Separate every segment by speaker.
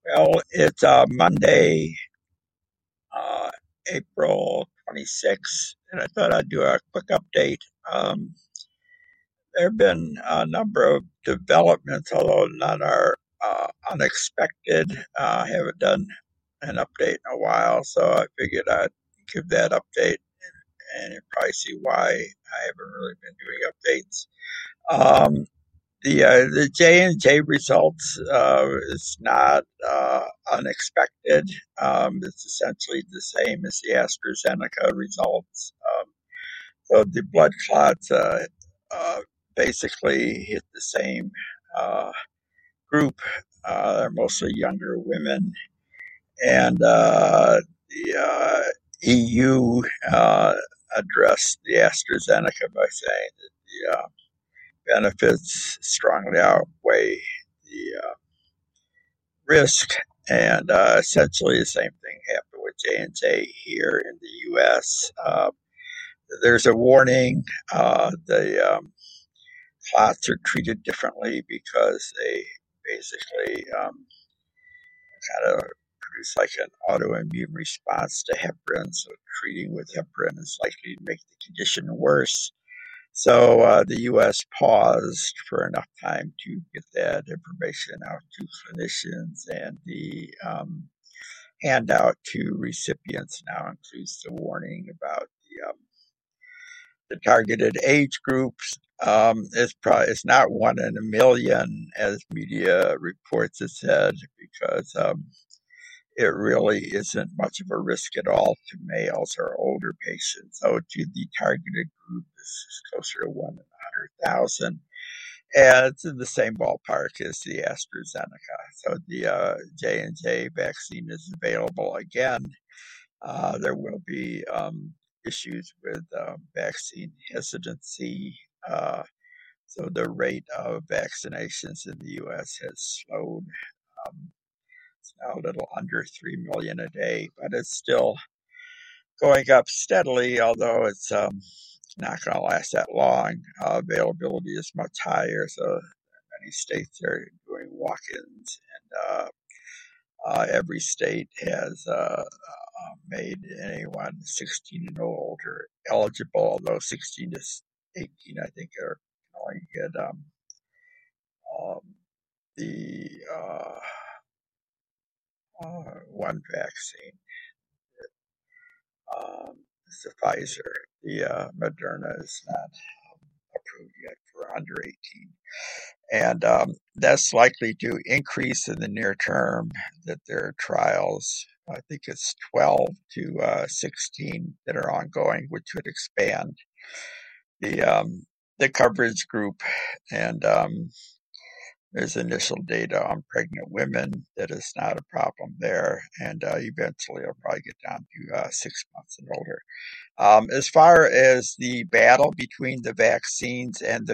Speaker 1: Well, it's Monday, uh, April 26th, and I thought I'd do a quick update. There have been a number of developments, although none are unexpected. I haven't done an update in a while, so I figured I'd give that update, and you probably see why I haven't really been doing updates. Um, the J&J results is not unexpected. It's essentially the same as the AstraZeneca results. So the blood clots uh, basically hit the same uh, group. They're mostly younger women, and the EU addressed the AstraZeneca by saying that the benefits strongly outweigh the risk, and essentially the same thing happened with J&J here in the U.S. There's a warning. The clots are treated differently because they basically kind of produce like an autoimmune response to heparin. So treating with heparin is likely to make the condition worse. So the U.S. paused for enough time to get that information out to clinicians, and the handout to recipients now includes the warning about the targeted age groups. It's not 1 in a million, as media reports have said, because it really isn't much of a risk at all to males or older patients. So to the targeted group, this is closer to 1 in 100,000. And it's in the same ballpark as the AstraZeneca. So the J&J vaccine is available again. There will be issues with vaccine hesitancy. Uh, so the rate of vaccinations in the U.S. has slowed. Um, it's now a little under 3 million a day, but it's still going up steadily, although it's not going to last that long. Availability is much higher, so many states are doing walk-ins, and every state has made anyone 16 and older eligible, although 16 to 18, I think, are can only get um, the one vaccine. It's the Pfizer. The Moderna is not approved yet for under 18. And that's likely to increase in the near term, that there are trials. I think it's 12 to 16 that are ongoing, which would expand the coverage group. And there's initial data on pregnant women that is not a problem there. And eventually it'll probably get down to 6 months and older. As far as the battle between the vaccines and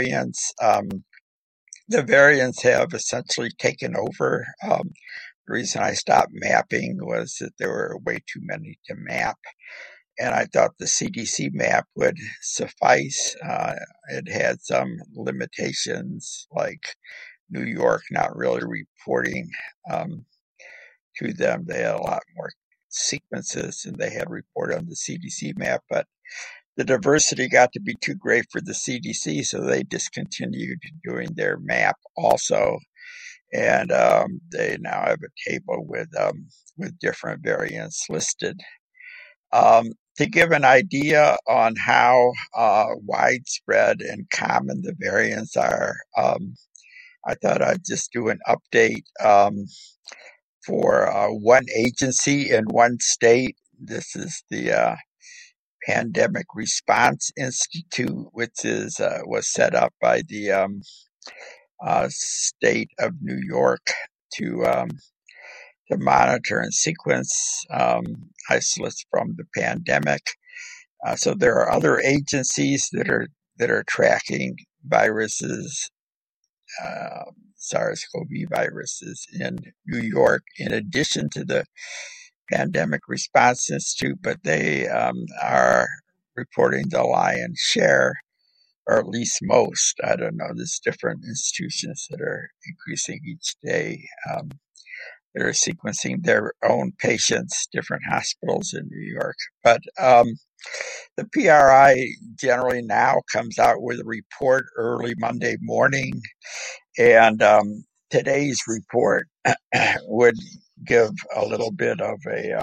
Speaker 1: the variants have essentially taken over. The reason I stopped mapping was that there were way too many to map, and I thought the CDC map would suffice. It had some limitations, like New York not really reporting to them. They had a lot more sequences than they had reported on the CDC map, but the diversity got to be too great for the CDC, so they discontinued doing their map also. And they now have a table with different variants listed. To give an idea on how widespread and common the variants are, I thought I'd just do an update for one agency in one state. This is the Pandemic Response Institute, which was set up by the state of New York to monitor and sequence isolates from the pandemic. So there are other agencies that are tracking viruses, SARS-CoV viruses in New York, in addition to the Pandemic Response Institute, but they are reporting the lion's share, or at least most. I don't know. There's different institutions that are increasing each day. that are sequencing their own patients, different hospitals in New York. But the PRI generally now comes out with a report early Monday morning, and today's report would give a little bit of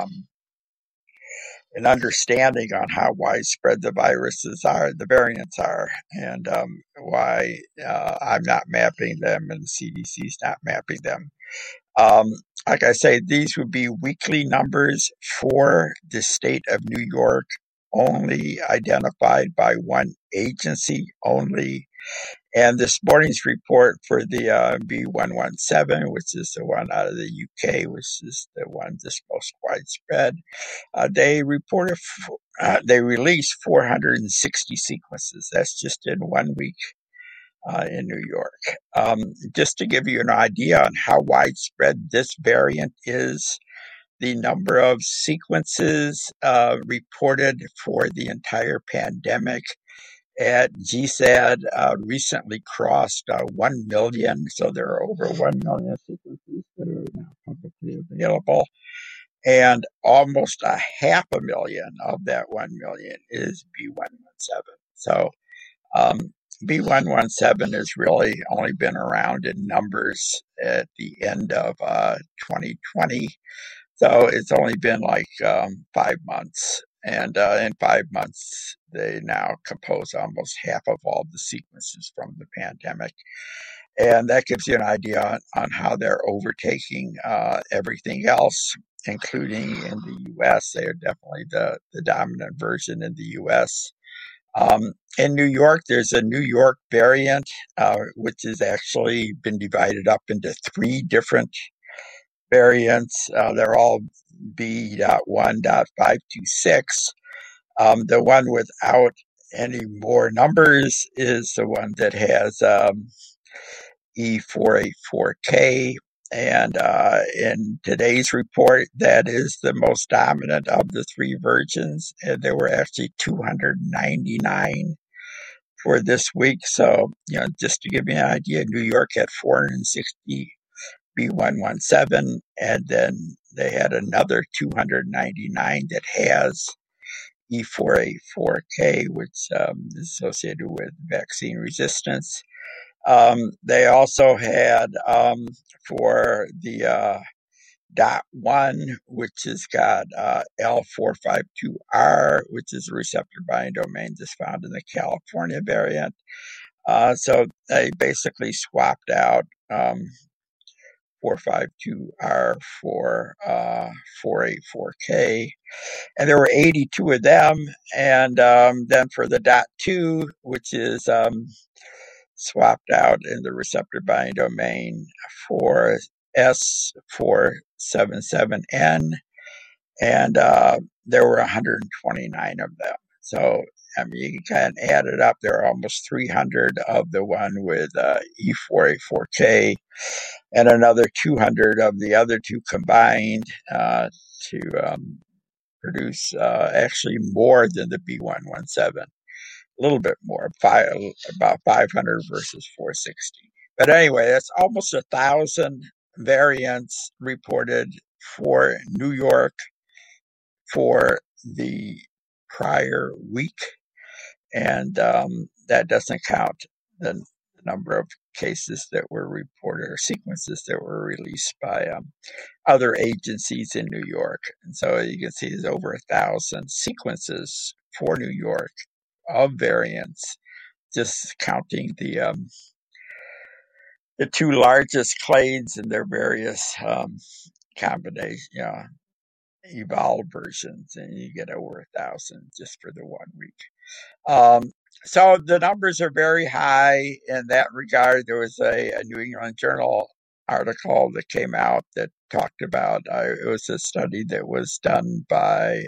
Speaker 1: an understanding on how widespread the viruses are, the variants are, and why I'm not mapping them and the CDC's not mapping them. Um, like I say, these would be weekly numbers for the state of New York, only identified by one agency only. And this morning's report for the B117, which is the one out of the UK, which is the one that's most widespread, they released 460 sequences. That's just in 1 week in New York. Just to give you an idea on how widespread this variant is, the number of sequences reported for the entire pandemic at GSAD recently crossed 1 million. So there are over 1 million sequences that are now publicly available. And almost 500,000 of that 1 million is B117. So B117 has really only been around in numbers at the end of 2020. So it's only been like 5 months. And in 5 months, they now compose almost half of all the sequences from the pandemic. And that gives you an idea on how they're overtaking everything else, including in the US. They are definitely the dominant version in the US. In New York, there's a New York variant, which has actually been divided up into 3 different variants. They're all B.1.526. The one without any more numbers is the one that has E484K. And in today's report, that is the most dominant of the 3 versions. And there were actually 299 for this week. So, just to give you an idea, New York had 460 B117, and then they had another 299 that has E484K, which is associated with vaccine resistance. They also had for the .1, which has got L452R, which is a receptor binding domain that's found in the California variant. So they basically swapped out 452R for 484K. And there were 82 of them. And then for the .2, which is swapped out in the receptor binding domain for S477N, and there were 129 of them. So, I mean, you can kind of add it up. There are almost 300 of the one with E484K, and another 200 of the other 2 combined to produce actually more than the B117. A little bit more, about 500 versus 460. But anyway, that's almost 1,000 variants reported for New York for the prior week. And that doesn't count the number of cases that were reported or sequences that were released by other agencies in New York. And so you can see there's over 1,000 sequences for New York of variants, just counting the 2 largest clades and their various combination, evolved versions, and you get over 1,000 just for the 1 week. So the numbers are very high in that regard. There was a New England Journal article that came out that talked about it was a study that was done by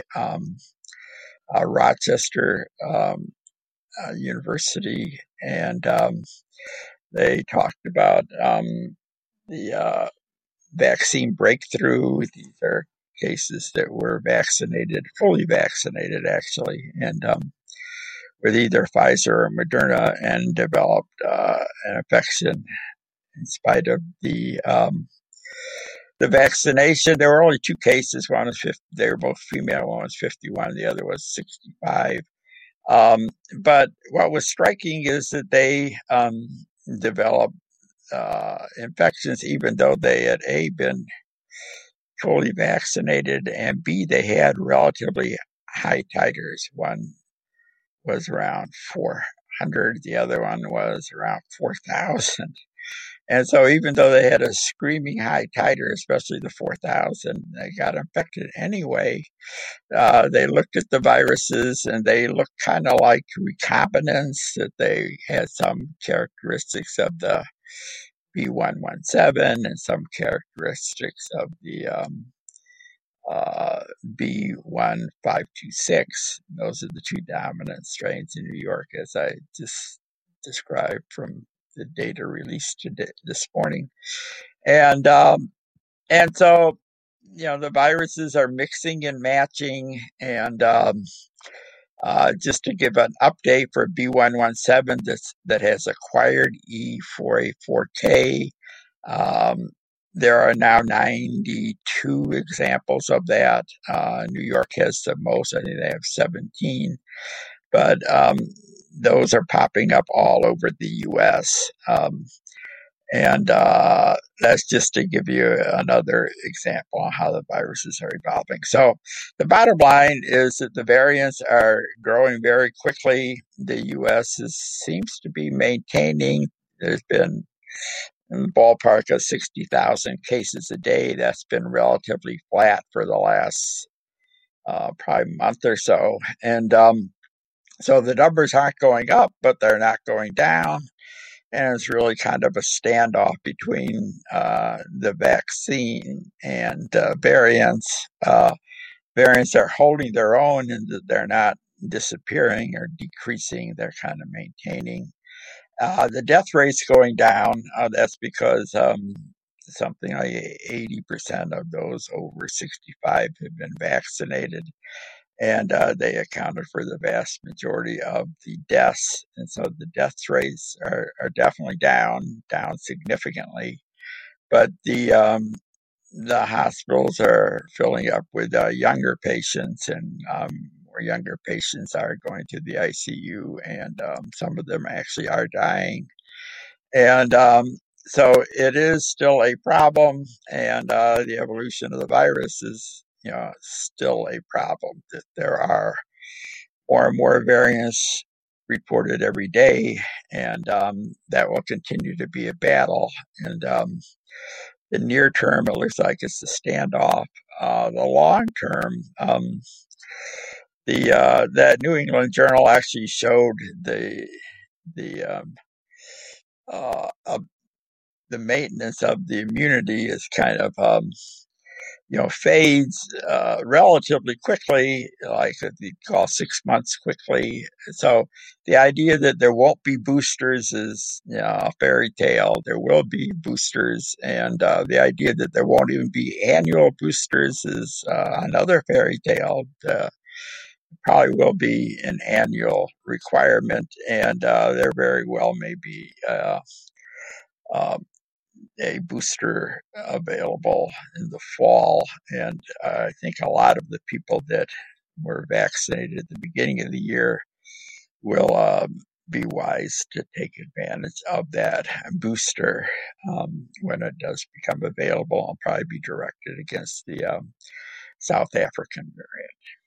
Speaker 1: Rochester University, and they talked about the vaccine breakthrough. These are cases that were vaccinated, fully vaccinated actually, and with either Pfizer or Moderna, and developed an infection in spite of the the vaccination. There were only two cases. One was 50, they were both female. One was 51. The other was 65. Um, but what was striking is that they developed infections, even though they had A, been fully vaccinated, and B, they had relatively high titers. One was around 400, the other one was around 4,000. And so even though they had a screaming high titer, especially the 4,000, they got infected anyway. They looked at the viruses and they looked kind of like recombinants, that they had some characteristics of the B117 and some characteristics of the B1526. Those are the two dominant strains in New York, as I just described from the data released today, this morning. And so, the viruses are mixing and matching. And just to give an update for B117 that has acquired E4A4K, there are now 92 examples of that. New York has the most. I think they have 17. But those are popping up all over the U.S. And that's just to give you another example on how the viruses are evolving. So the bottom line is that the variants are growing very quickly. The U.S. seems to be maintaining. There's been in the ballpark of 60,000 cases a day. That's been relatively flat for the last probably month or so. And so the numbers aren't going up, but they're not going down. And it's really kind of a standoff between the vaccine and variants. Variants are holding their own, and they're not disappearing or decreasing. They're kind of maintaining. The death rate's going down. That's because something like 80% of those over 65 have been vaccinated, and they accounted for the vast majority of the deaths. And so the death rates are definitely down significantly. But the hospitals are filling up with younger patients, and more younger patients are going to the ICU, and some of them actually are dying. And so it is still a problem, and the evolution of the virus is still a problem. That there are more and more variants reported every day, and that will continue to be a battle. And the near term, it looks like it's a standoff. The long term, that New England Journal actually showed the uh, uh, the maintenance of the immunity is kind of fades relatively quickly, like you call 6 months quickly. So the idea that there won't be boosters is a fairy tale. There will be boosters, and the idea that there won't even be annual boosters is another fairy tale. Probably will be an annual requirement, and there very well may be uh, a booster available in the fall. And I think a lot of the people that were vaccinated at the beginning of the year will be wise to take advantage of that booster when it does become available. It'll probably be directed against the South African variant.